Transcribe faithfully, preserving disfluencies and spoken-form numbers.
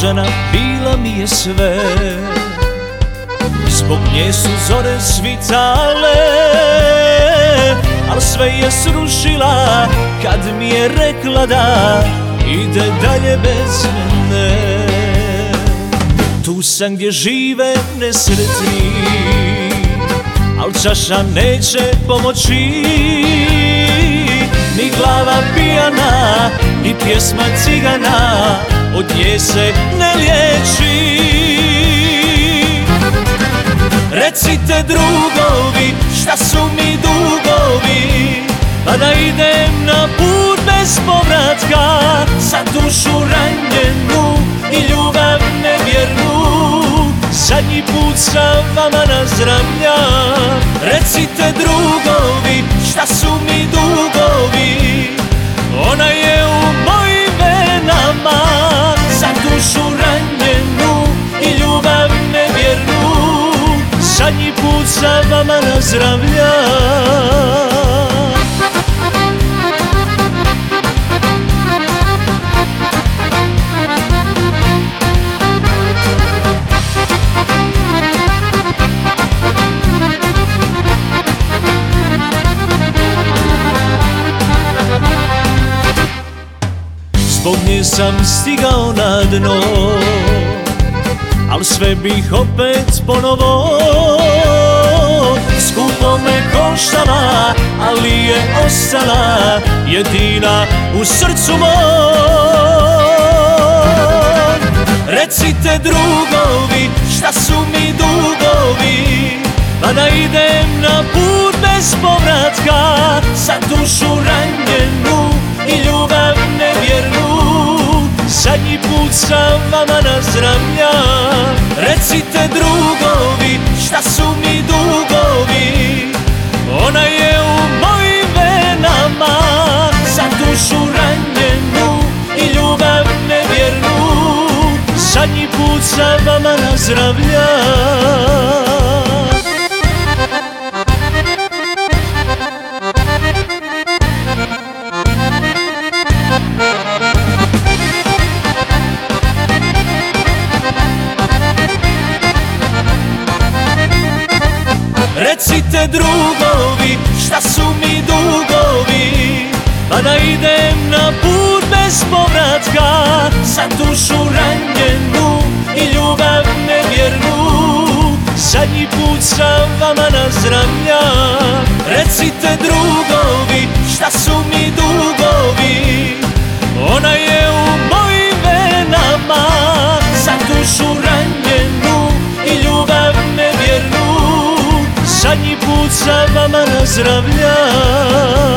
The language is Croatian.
žena bila mi je sve. Zbog nje su zore svitale, al sve je srušila kad mi je rekla da ide dalje bez mene. Tu sam gdje žive nesretni, al čaša neće pomoći, ni glava pijana, ni pjesma cigana od nje se ne liječi. Recite drugovi, šta su mi dugovi, pa da idem na put bez povratka, za dušu ranjenu i ljubav nevjernu. Zadnji put sa vama nazdravljam. Recite drugovi, šta su mi dugovi, ona je u mojim venama, za dušu ranjenu i ljubav nevjernu. Zadnji put sa vama nazdravljam. Zbog nje sam stigao na dno, al sve bih opet ponovo. Skupo me koštala, ali je ostala jedina u srcu mom. Recite drugovi, šta su mi dugovi, pa da idem na put bez povratka, za dušu ranjenu i ljubav nevjernu. Zadnji put sa vama nazdravljam. Recite drugovi, šta su mi dugovi, ona je u mojim venama, za dušu ranjenu i ljubav nevjernu. Zadnji put sa vama nazdravljam. Recite drugovi, šta su mi dugovi, pa da idem na put bez povratka, za dušu ranjenu i ljubav nevjernu. Zadnji put sa vama nazdravljam. Recite drugovi, šta su mi dugovi, ona je u mojim venama, za dušu ranjenu i ljubav nevjernu. Zadnji put sa vama nazdravljam.